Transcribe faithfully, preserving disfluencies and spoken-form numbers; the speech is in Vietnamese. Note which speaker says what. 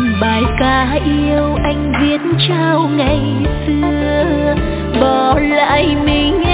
Speaker 1: bài ca yêu anh viết trao ngày xưa, bỏ lại mình